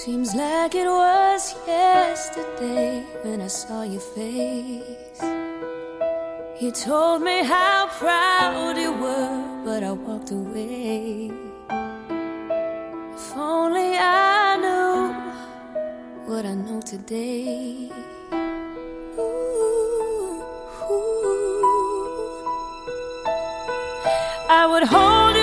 Seems like it was yesterday when I saw your face. You told me how proud you were, but I walked away. If only I knew what I know today. Ooh, ooh. I would hold you